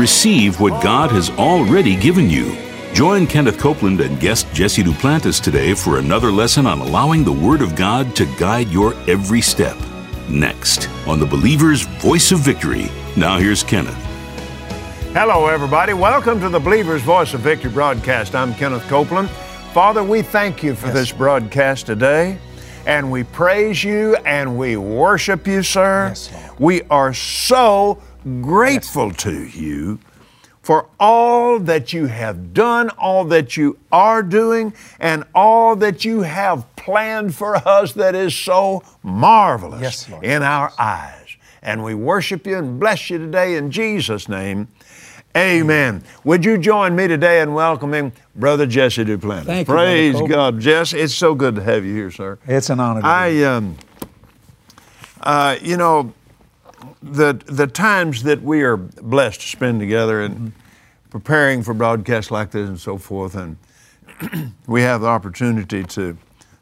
Receive what God has already given you. Join Kenneth Copeland and guest Jesse Duplantis today for another lesson on allowing the Word of God to guide your every step. Next, on the Believer's Voice of Victory. Now here's Kenneth. Hello, everybody. Welcome to the Believer's Voice of Victory broadcast. I'm Kenneth Copeland. Father, we thank you for this broadcast today, and we praise you and we worship you, sir. Yes, Lord. We are so grateful to you for all that you have done, all that you are doing, and all that you have planned for us that is so marvelous in our eyes. And we worship you and bless you today in Jesus' name. Amen. Would you join me today in welcoming Brother Jesse Duplantis? Thank you, Praise Brother God. Jesse, it's so good to have you here, sir. It's an honor to be here. The times that we are blessed to spend together and preparing for broadcasts like this and so forth, and we have the opportunity to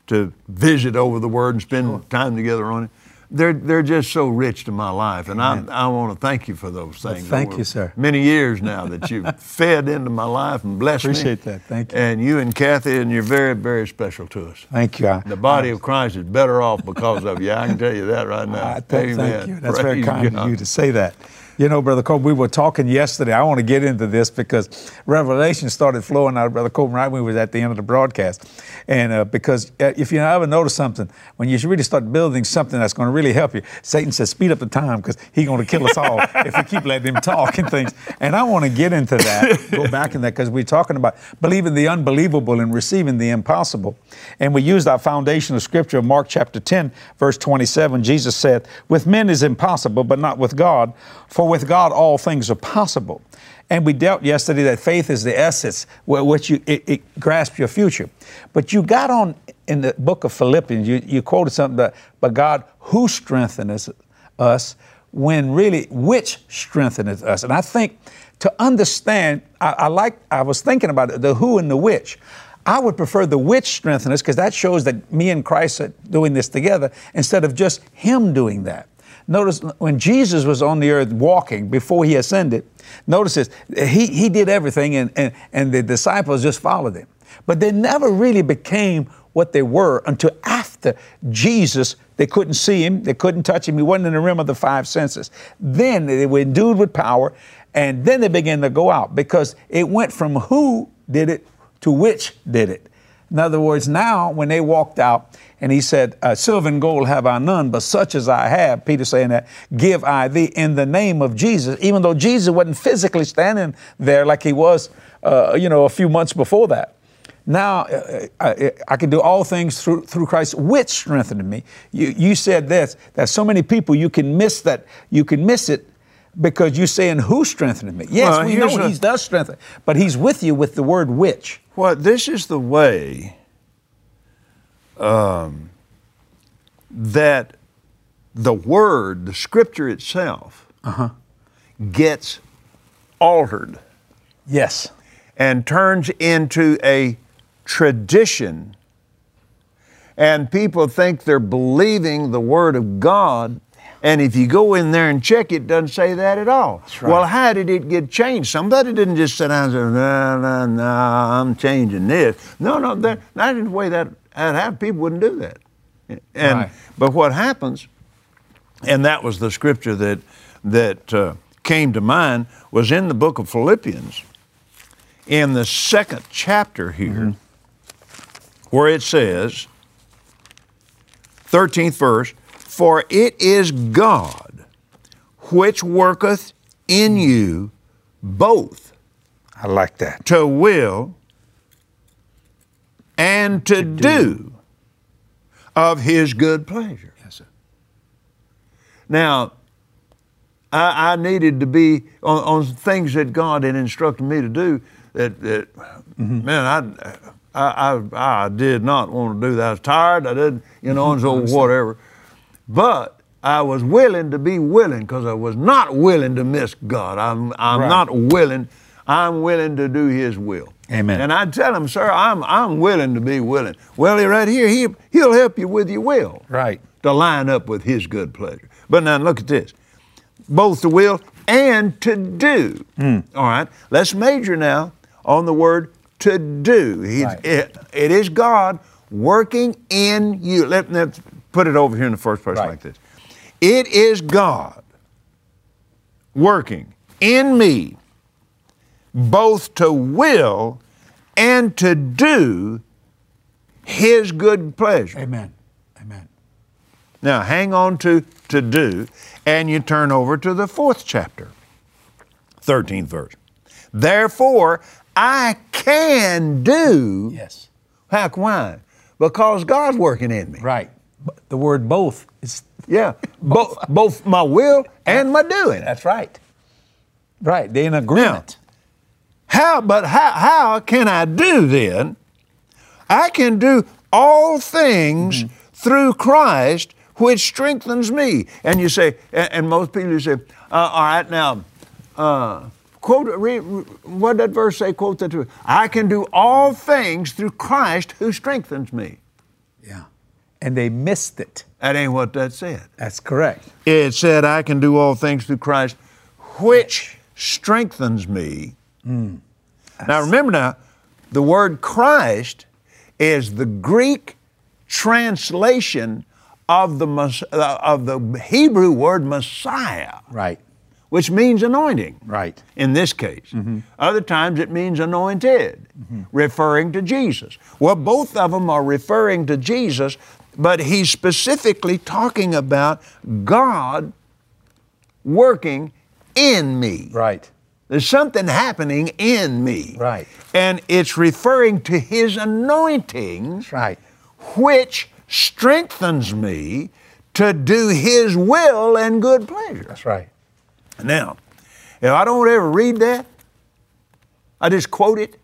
visit over the Word and spend time together on it. They're just so rich to my life, and I want to thank you for those things. Well, thank you, sir. Many years now that you've fed into my life and blessed me. Appreciate that. Thank you. And you and Kathy, and you're very, very special to us. Thank you. The body of Christ is better off because of you. I can tell you that right now. Thank you. That's very kind of you to say that. You know, Brother Copeland, we were talking yesterday. I want to get into this because revelation started flowing out of Brother Copeland right when we was at the end of the broadcast. And because if you ever notice something, when you really start building something that's going to really help you, Satan says, speed up the time because he's going to kill us all if we keep letting him talk and things. And I want to get into that, go back in that, because we're talking about believing the unbelievable and receiving the impossible. And we used our foundational scripture of Mark chapter 10, verse 27. Jesus said, with men is impossible, but not with God, for with God all things are possible. And we dealt yesterday that faith is the essence which it grasps your future. But you got on in the book of Philippians, you quoted something that, but God who strengtheneth us, when really which strengtheneth us. And I think to understand, I was thinking about it, the who and the which. I would prefer the which strengthen us because that shows that me and Christ are doing this together instead of just Him doing that. Notice when Jesus was on the earth walking before He ascended, notice this, He did everything and the disciples just followed Him. But they never really became what they were until after Jesus. They couldn't see Him, they couldn't touch Him, He wasn't in the realm of the five senses. Then they were endued with power, and then they began to go out because it went from who did it to which did it. In other words, now when they walked out and He said, silver and gold have I none, but such as I have, Peter saying that, give I thee in the name of Jesus, even though Jesus wasn't physically standing there like He was, a few months before that. Now I can do all things through Christ, which strengthened me. You said this, that so many people, you can miss it because you're saying who strengthened me. Yes, well, we know He does strengthen, but He's with you with the word which. Well, this is the way that the Word, the Scripture itself, gets altered. Yes. And turns into a tradition. And people think they're believing the Word of God. And if you go in there and check, it doesn't say that at all. That's right. Well, how did it get changed? Somebody didn't just sit down and say, no, I'm changing this. No, that isn't the way that happened. People wouldn't do that. Right. But what happens, and that was the scripture that came to mind, was in the book of Philippians, in the 2nd chapter here, where it says, 13th verse, for it is God which worketh in you both. I like that. To will and to do of His good pleasure. Yes, sir. Now, I needed to be on things that God had instructed me to do man, I did not want to do that. I was tired. I didn't, and so whatever. But I was willing to be willing because I was not willing to miss God. I'm not willing. I'm willing to do His will. Amen. And I tell Him, sir, I'm willing to be willing. Well, right here, He'll help you with your will. Right. To line up with His good pleasure. But now look at this. Both the will and to do. All right, let's major now on the word to do. It is God working in you. Let's put it over here in the first person like this. It is God working in me both to will and to do His good pleasure. Amen. Amen. Now, hang on to do, and you turn over to the 4th chapter, 13th verse. Therefore, I can do. Yes. Why? Because God's working in me. Right. The word both is. Yeah. both my will and my doing. That's right. Right. They're in agreement. Now, how can I do then? I can do all things through Christ, which strengthens me. And you say, and most people say, all right, now, read what did that verse say? Quote that to me. I can do all things through Christ who strengthens me. Yeah. And they missed it. That ain't what that said. That's correct. It said, I can do all things through Christ, which strengthens me. Now remember the word Christ is the Greek translation of the Hebrew word Messiah. Right. Which means anointing. Right. In this case. Other times it means anointed, referring to Jesus. Well, both of them are referring to Jesus, but he's specifically talking about God working in me. Right. There's something happening in me. Right. And it's referring to His anointings, Right. which strengthens me to do His will and good pleasure. That's right. Now, if I don't ever read that, I just quote it.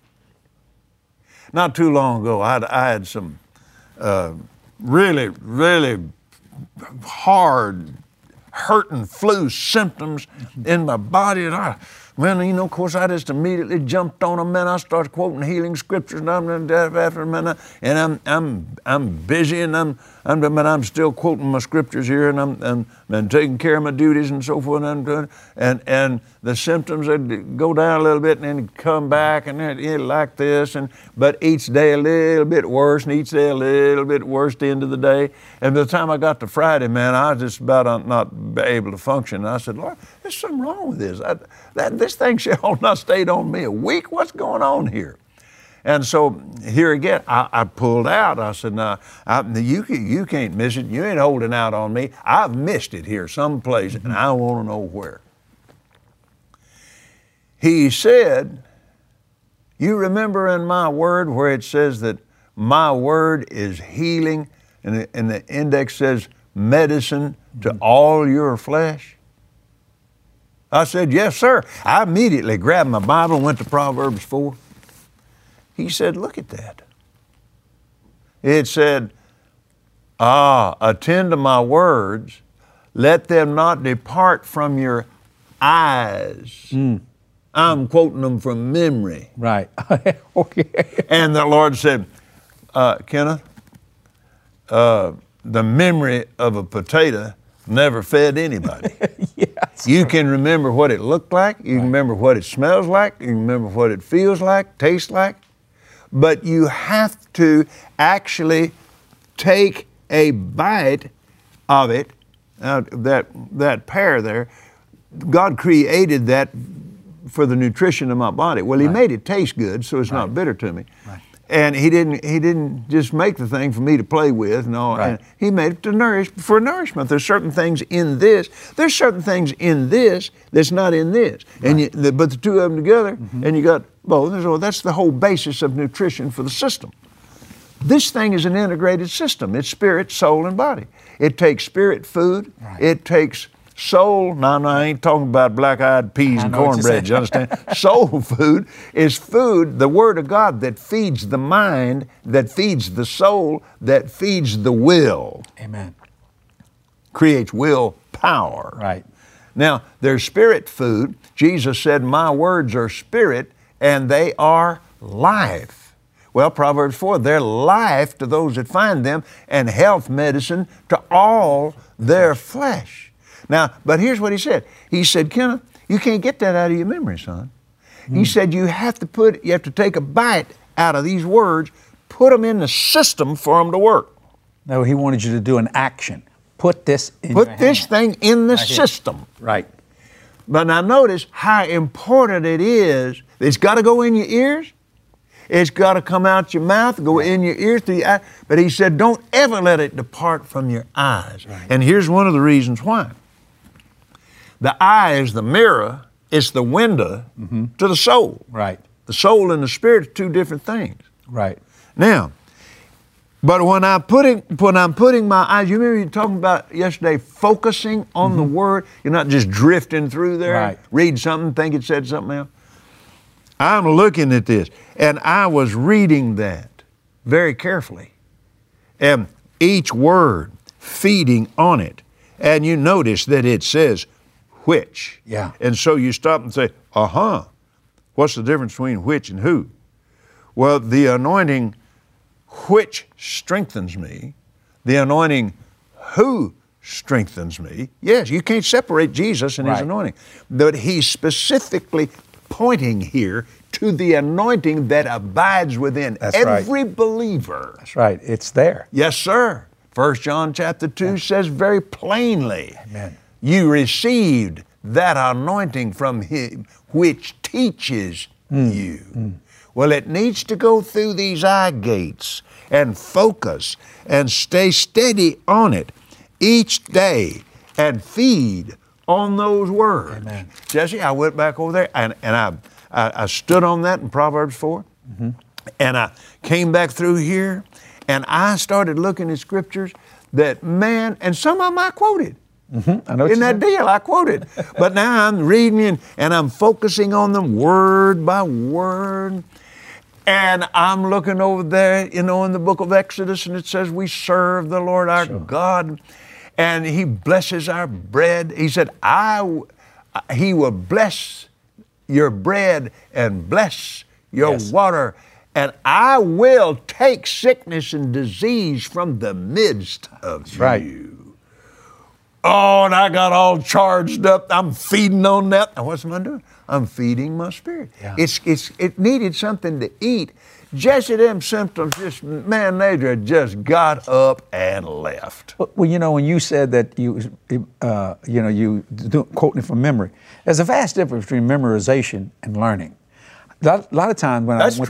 Not too long ago, I had some really, really hard, hurting flu symptoms in my body, and of course, I just immediately jumped on them, man. I started quoting healing scriptures, and I'm busy, and I'm still quoting my scriptures here, and I'm taking care of my duties and so forth, and the symptoms would go down a little bit and then come back, and like this, but each day a little bit worse, and each day a little bit worse at the end of the day. And by the time I got to Friday, man, I was just about not able to function. And I said, Lord, there's something wrong with this. This thing shall not stayed on me a week. What's going on here? And so here again, I pulled out. I said, "No, you can't miss it. You ain't holding out on me. I've missed it here someplace, and I want to know where." He said, "You remember in my word where it says that my word is healing, and the index says medicine to all your flesh?" I said, "Yes, sir." I immediately grabbed my Bible and went to Proverbs 4. He said, "Look at that." It said, "Attend to my words, let them not depart from your eyes." I'm quoting them from memory. Right. Okay. And the Lord said, Kenneth, the memory of a potato never fed anybody. Yes. You can remember what it looked like, you can remember what it smells like, you can remember what it feels like, tastes like, but you have to actually take a bite of it. That pear there, God created that for the nutrition of my body. Well, He made it taste good, so it's not bitter to me. Right. And He didn't just make the thing for me to play with. No, and He made it to for nourishment. There's certain things in this. There's certain things in this that's not in this. And but the two of them together, and you got both. So that's the whole basis of nutrition for the system. This thing is an integrated system. It's spirit, soul, and body. It takes spirit food. It takes soul. No, I ain't talking about black-eyed peas and cornbread, you understand? Soul food is food, the Word of God, that feeds the mind, that feeds the soul, that feeds the will. Amen. Creates will power. Right. Now, there's spirit food. Jesus said, "My words are spirit, and they are life." Well, Proverbs 4, they're life to those that find them, and health medicine to all their flesh. Now, but here's what he said. He said, Kenneth, you can't get that out of your memory, son. He said you have to take a bite out of these words, put them in the system for them to work. No, he wanted you to do an action. Put this in Put this thing in the system. Right. But now notice how important it is. It's got to go in your ears. It's got to come out your mouth, go in your ears, through your eye. But he said, don't ever let it depart from your eyes. Right. And here's one of the reasons why. The eye is the mirror. It's the window to the soul. Right. The soul and the spirit are two different things. Right. Now, but when I'm putting my eyes, you remember you talking about yesterday, focusing on the word. You're not just drifting through there. Right. Read something, think it said something else. I'm looking at this, and I was reading that very carefully, and each word feeding on it. And you notice that it says which. Yeah. And so you stop and say, what's the difference between which and who? Well, the anointing which strengthens me, the anointing who strengthens me. Yes, you can't separate Jesus and his anointing. But he's specifically pointing here to the anointing that abides within every believer. That's right. It's there. Yes, sir. 1 John chapter 2 says very plainly, Amen. You received that anointing from him which teaches you. Well, it needs to go through these eye gates and focus and stay steady on it each day and feed on those words. Amen. Jesse, I went back over there and I stood on that in Proverbs 4 and I came back through here and I started looking at scriptures that, man, and some of them I quoted. I know In that deal, I quoted. But now I'm reading and I'm focusing on them word by word. And I'm looking over there, in the book of Exodus, and it says we serve the Lord our God, and he blesses our bread. He said, he will bless your bread and bless your water, and I will take sickness and disease from the midst of you. Oh, and I got all charged up. I'm feeding on that. And what's I doing? I'm feeding my spirit. Yeah. It needed something to eat. Jesse, them symptoms they just got up and left. Well, when you said that you quoting from memory, there's a vast difference between memorization and learning. A lot of times when that's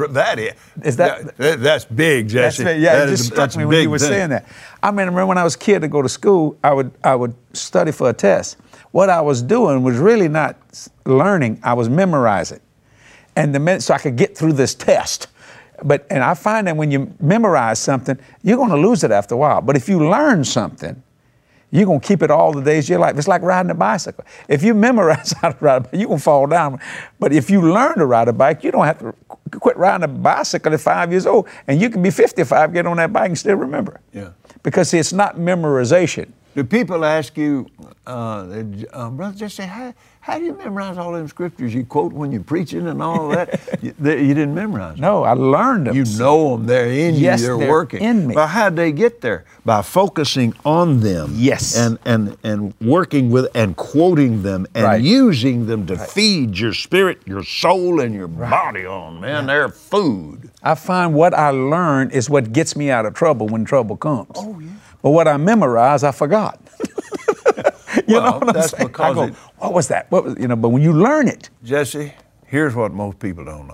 big, Jesse. It just struck me when you were saying that. I remember when I was a kid to go to school, I would study for a test. What I was doing was really not learning; I was memorizing, so I could get through this test. And I find that when you memorize something, you're going to lose it after a while. But if you learn something, you're going to keep it all the days of your life. It's like riding a bicycle. If you memorize how to ride a bike, you're going to fall down. But if you learn to ride a bike, you don't have to quit riding a bicycle at 5 years old. And you can be 55, get on that bike and still remember. Yeah. Because it's not memorization. Do people ask you, Brother Jesse, how do you memorize all them scriptures you quote when you're preaching and all that? you didn't memorize them. No, I learned them. You know them. They're in you. They're working. In me. But how'd they get there? By focusing on them. Yes. And working with and quoting them and using them to feed your spirit, your soul, and your body on, man. They're food. I find what I learn is what gets me out of trouble when trouble comes. Oh, yeah. But what I memorize, I forgot. You know what I'm saying? Because what was that? But when you learn it. Jesse, here's what most people don't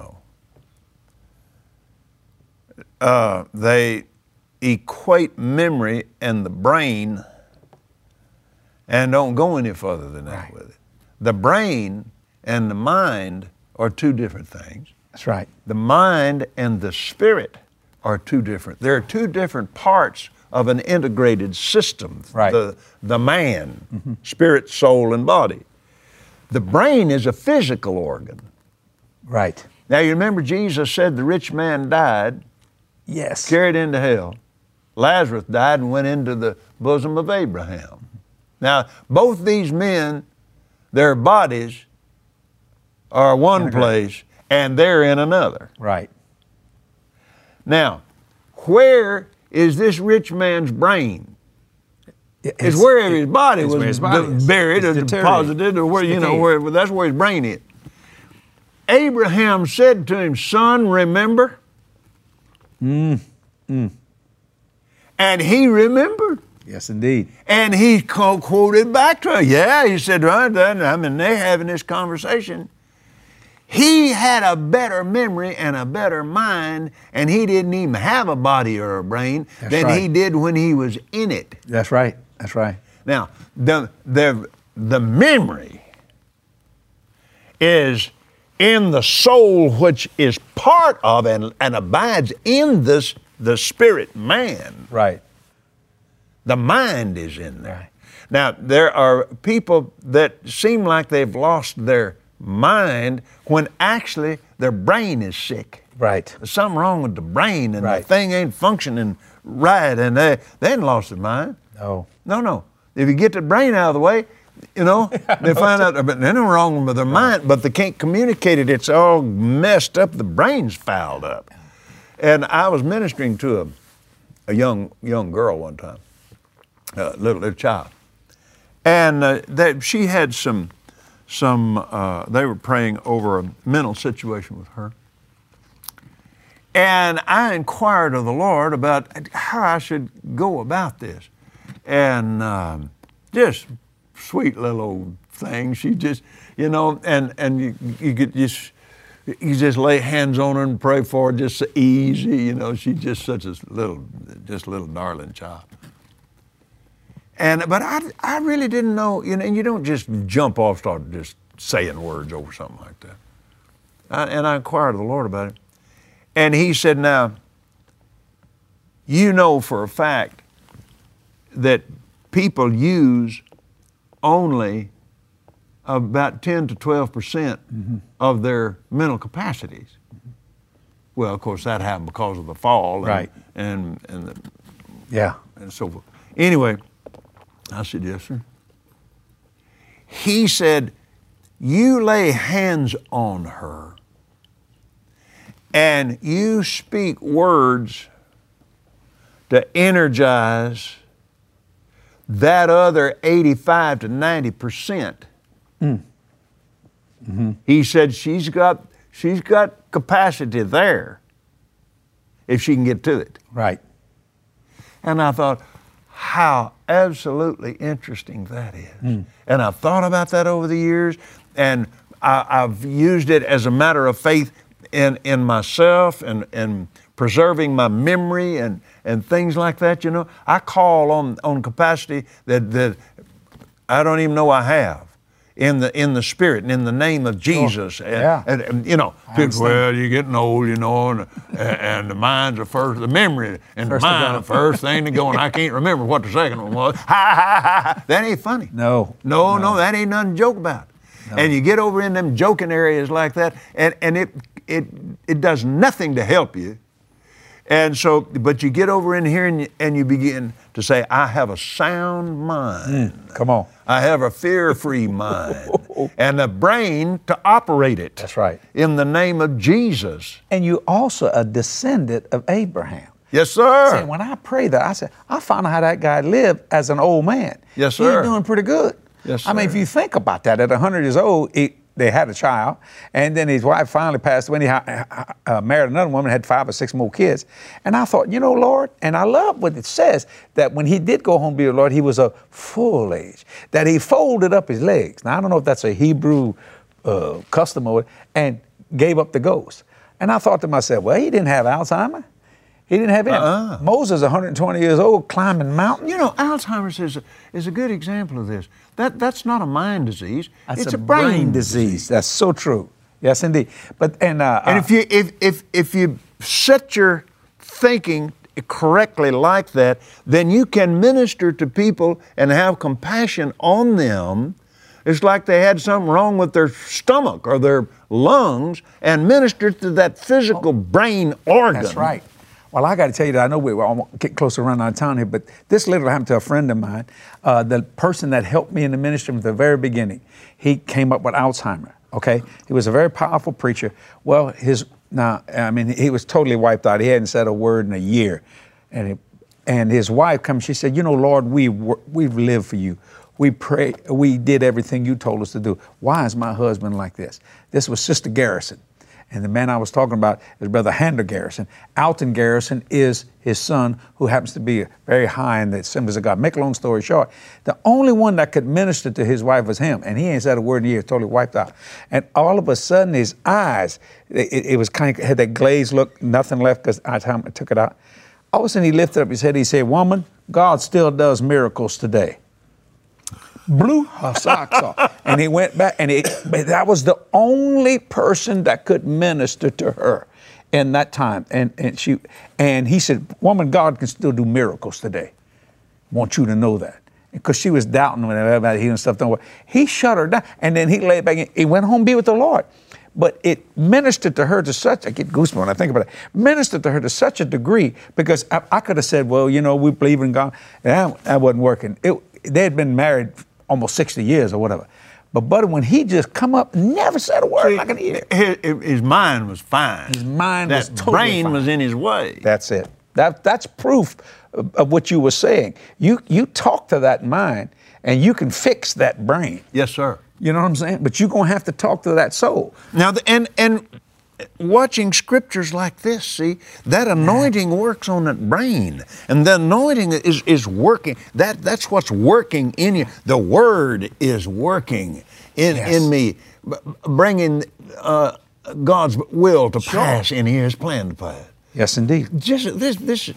know. They equate memory and the brain and don't go any further than that with it. The brain and the mind are two different things. That's right. The mind and the spirit are two different. There are two different parts of an integrated system, the man, spirit, soul, and body. The brain is a physical organ. Right. Now, you remember Jesus said the rich man died, carried into hell. Lazarus died and went into the bosom of Abraham. Now, both these men, their bodies are one place and they're in another. Right. Now, where is this rich man's brain? It's wherever his body was buried or deteriorated. deposited, or where that's where his brain is. Abraham said to him, "Son, remember." And he remembered. Yes, indeed. And he quoted back to her. Yeah, he said, right, I mean, they're having this conversation. He had a better memory and a better mind, and he didn't even have a body or a brain than he did when he was in it. That's right. That's right. Now, the memory is in the soul, which is part of and abides in the spirit man. Right. The mind is in there. Right. Now, there are people that seem like they've lost their mind when actually their brain is sick. Right. There's something wrong with the brain, and the thing ain't functioning right, and they ain't lost their mind. No. No. If you get the brain out of the way, they find out there's nothing wrong with their mind, but they can't communicate it. It's all messed up. The brain's fouled up. And I was ministering to a young girl one time, a little child, and she had some. They were praying over a mental situation with her. And I inquired of the Lord about how I should go about this. And just sweet little old thing. She just, and you could just lay hands on her and pray for her just so easy. She's just such a little darling child. But I really didn't know, and you don't just jump off, start just saying words over something like that. And I inquired of the Lord about it. And he said, now, you know for a fact that people use only about 10 to 12% of their mental capacities. Well, of course, that happened because of the fall. And so forth. Anyway, I said, yes, sir. He said, you lay hands on her and you speak words to energize that other 85 to 90%. He said she's got capacity there if she can get to it. Right. And I thought, how absolutely interesting that is. And I've thought about that over the years, and I've used it as a matter of faith in myself and preserving my memory and things like that. I call on capacity that I don't even know I have in the spirit and in the name of Jesus. And people, well, you're getting old, and the mind's the memory and the mind the first thing to go, and I can't remember what the second one was. That ain't funny. No, that ain't nothing to joke about. No. And you get over in them joking areas like that, and it does nothing to help you. And so, but you get over in here and you begin to say, I have a sound mind. Come on. I have a fear-free mind and a brain to operate it. That's right. In the name of Jesus. And you also a descendant of Abraham. Yes, sir. See, when I pray that, I said, I found out how that guy lived as an old man. Yes, sir. He's doing pretty good. Yes, sir. I mean, if you think about that, at 100 years old, they had a child, and then his wife finally passed away. He married another woman, had 5 or 6 more kids. And I thought, Lord, and I love what it says, that when he did go home to be with the Lord, he was of full age, that he folded up his legs. Now, I don't know if that's a Hebrew custom or and gave up the ghost. And I thought to myself, well, he didn't have Alzheimer's. He didn't have any. Moses, 120 years old, climbing mountains. Alzheimer's is a good example of this. That's not a mind disease. It's a brain disease. That's so true. Yes, indeed. But and if you set your thinking correctly like that, then you can minister to people and have compassion on them. It's like they had something wrong with their stomach or their lungs, and minister to that physical brain organ. That's right. Well, I got to tell you that I know we're almost getting close to running out of time here, but this literally happened to a friend of mine. The person that helped me in the ministry from the very beginning, he came up with Alzheimer's, okay? He was a very powerful preacher. Well, he was totally wiped out. He hadn't said a word in a year. And and his wife comes. She said, Lord, we've lived for you. We pray. We did everything you told us to do. Why is my husband like this? This was Sister Garrison. And the man I was talking about is Brother Hander Garrison. Alton Garrison is his son, who happens to be very high in the Assemblies of God. Make a long story short, the only one that could minister to his wife was him, and he ain't said a word in years, totally wiped out. And all of a sudden, his eyes, it was kind of, had that glazed look, nothing left because I took it out. All of a sudden, he lifted up his head, he said, "Woman, God still does miracles today." Blew her socks off. And he went back, and that was the only person that could minister to her in that time. And he said, "Woman, God can still do miracles today. Want you to know that." Because she was doubting when everybody healing stuff don't work. He shut her down, and then he laid back, and he went home to be with the Lord. But it ministered to her to such, I get goosebumps when I think about it, ministered to her to such a degree, because I could have said, well, we believe in God. And that wasn't working. They had been married almost 60 years or whatever. But Buddy, when he just come up, never said a word like an ear. His mind was fine. His mind was totally brain fine. was in his way. That's it. That's proof of what you were saying. You talk to that mind, and you can fix that brain. Yes, sir. You know what I'm saying? But you're going to have to talk to that soul. Now, and watching scriptures like this, see, that anointing works on that brain. And the anointing is working. That's what's working in you. The Word is working in me, bringing God's will to pass in His plan to pass. Yes, indeed. Just this.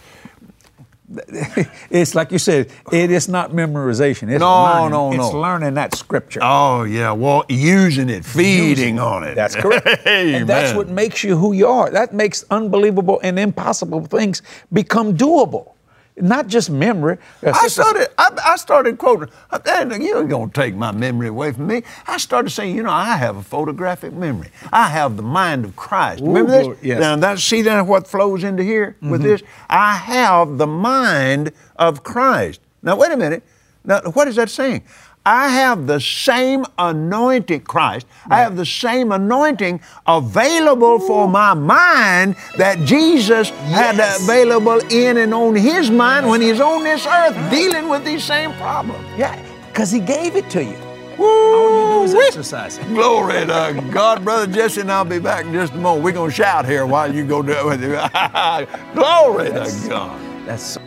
It's like you said, it is not memorization. It's learning. It's learning that scripture. Oh, yeah. Well, using it, feeding on it. That's correct. And that's what makes you who you are. That makes unbelievable and impossible things become doable. Not just memory. I started quoting, and you're going to take my memory away from me. I started saying, I have a photographic memory. I have the mind of Christ. Remember this? Yes. Now, see what flows into here with this? I have the mind of Christ. Now, wait a minute. Now, what is that saying? I have the same anointing, Christ. Right. I have the same anointing available for my mind that Jesus had available in and on his mind when he's on this earth dealing with these same problems. Yeah, because he gave it to you. Woo! All you do is exercise it. Glory to God. Brother Jesse and I'll be back in just a moment. We're going to shout here while you go do it with you. Glory to God. That's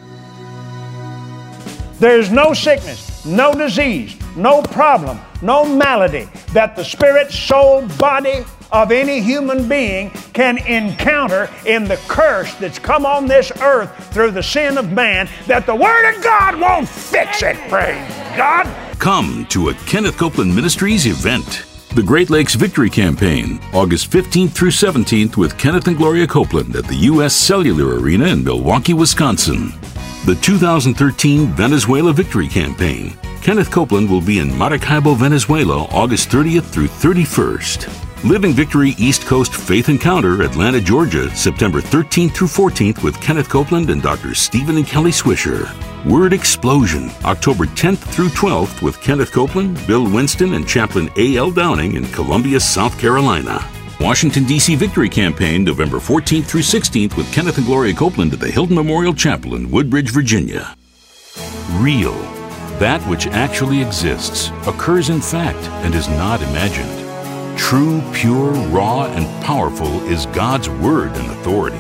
There's no sickness, no disease, no problem, no malady that the spirit, soul, body of any human being can encounter in the curse that's come on this earth through the sin of man, that the Word of God won't fix it, praise God. Come to a Kenneth Copeland Ministries event. The Great Lakes Victory Campaign, August 15th through 17th with Kenneth and Gloria Copeland at the U.S. Cellular Arena in Milwaukee, Wisconsin. The 2013 Venezuela Victory Campaign. Kenneth Copeland will be in Maracaibo, Venezuela, August 30th through 31st. Living Victory East Coast Faith Encounter, Atlanta, Georgia, September 13th through 14th with Kenneth Copeland and Dr. Stephen and Kelly Swisher. Word Explosion, October 10th through 12th with Kenneth Copeland, Bill Winston, and Chaplain A.L. Downing in Columbia, South Carolina. Washington, D.C. Victory Campaign, November 14th through 16th with Kenneth and Gloria Copeland at the Hilton Memorial Chapel in Woodbridge, Virginia. Real. That which actually exists, occurs in fact, and is not imagined. True, pure, raw, and powerful is God's Word and authority.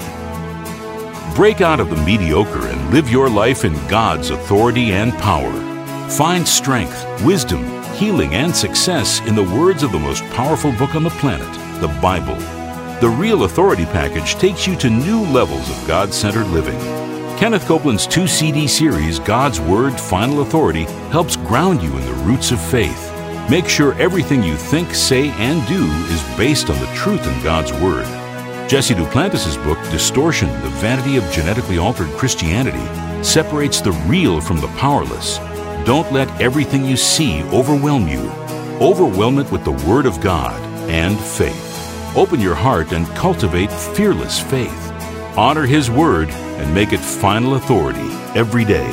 Break out of the mediocre and live your life in God's authority and power. Find strength, wisdom, healing, and success in the words of the most powerful book on the planet, the Bible. The Real Authority package takes you to new levels of God-centered living. Kenneth Copeland's 2-CD series, God's Word, Final Authority, helps ground you in the roots of faith. Make sure everything you think, say, and do is based on the truth in God's Word. Jesse Duplantis' book, Distortion, the Vanity of Genetically Altered Christianity, separates the real from the powerless. Don't let everything you see overwhelm you. Overwhelm it with the Word of God and faith. Open your heart and cultivate fearless faith. Honor His Word and make it final authority every day.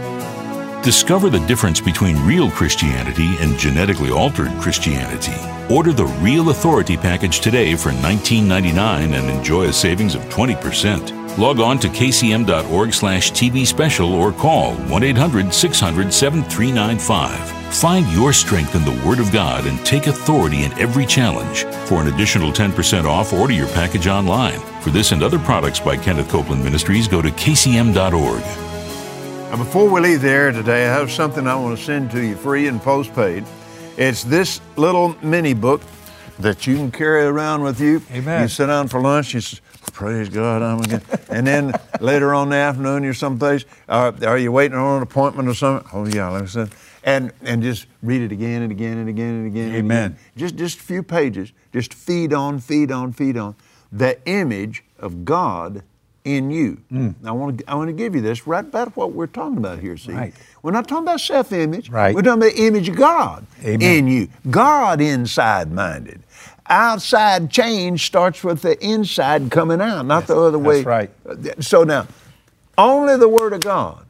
Discover the difference between real Christianity and genetically altered Christianity. Order the Real Authority package today for $19.99 and enjoy a savings of 20%. Log on to kcm.org/TV special or call 1-800-600-7395. Find your strength in the Word of God and take authority in every challenge. For an additional 10% off, order your package online. For this and other products by Kenneth Copeland Ministries, go to kcm.org. Now, before we leave the air today, I have something I want to send to you free and postpaid. It's this little mini book that you can carry around with you. Amen. You sit down for lunch, you say, praise God, I'm again. And then later on in the afternoon, you're someplace, are you waiting on an appointment or something? Oh, yeah, like I said. And just read it again and again and again and again. Amen. And again. Just a few pages. Just feed on the image of God in you. Now, I want to give you this right about what we're talking about here, see? Right. We're not talking about self-image. Right. We're talking about the image of God in you. God inside-minded. Outside change starts with the inside coming out, not the other way. That's right. So now, only the Word of God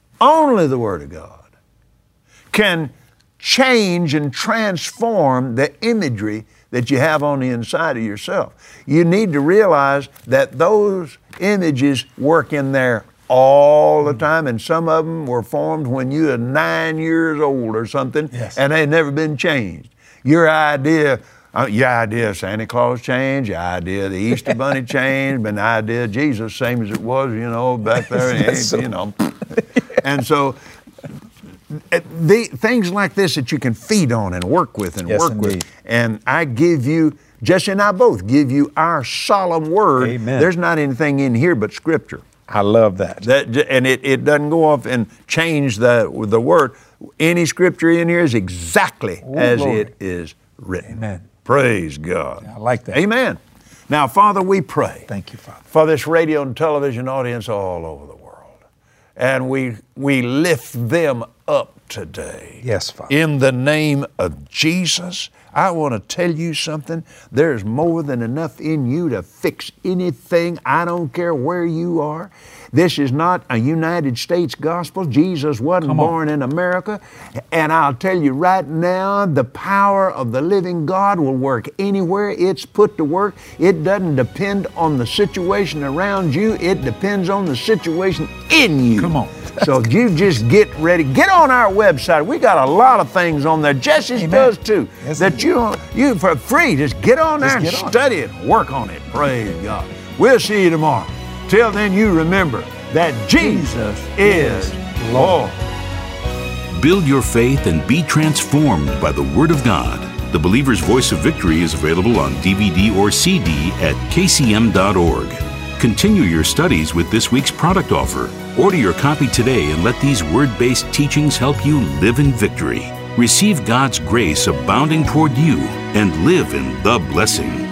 can change and transform the imagery that you have on the inside of yourself. You need to realize that those images work in there all the time, and some of them were formed when you were 9 years old or something, and they've never been changed. Your idea of Santa Claus changed, your idea of the Easter Bunny changed, but the idea of Jesus, same as it was, back there, And so, the things like this that you can feed on and work with with. And I give you, Jesse and I both give you our solemn word. Amen. There's not anything in here but Scripture. I love that. And it doesn't go off and change the word. Any Scripture in here is exactly as it is written. Amen. Praise God. I like that. Amen. Now, Father, we pray. Thank you, Father. For this radio and television audience all over the world. And we lift them up today. Yes, Father. In the name of Jesus, I want to tell you something. There's more than enough in you to fix anything. I don't care where you are. This is not a United States gospel. Jesus wasn't born in America. And I'll tell you right now, the power of the living God will work anywhere it's put to work. It doesn't depend on the situation around you. It depends on the situation in you. Come on. So you just get ready. Get on our website. We got a lot of things on there. Jesse's does too. Yes, that you for free. Just get on there and study it. Work on it. Praise God. We'll see you tomorrow. Till then, you remember that Jesus is Lord. Build your faith and be transformed by the Word of God. The Believer's Voice of Victory is available on DVD or CD at kcm.org. Continue your studies with this week's product offer. Order your copy today and let these word-based teachings help you live in victory. Receive God's grace abounding toward you and live in the blessing.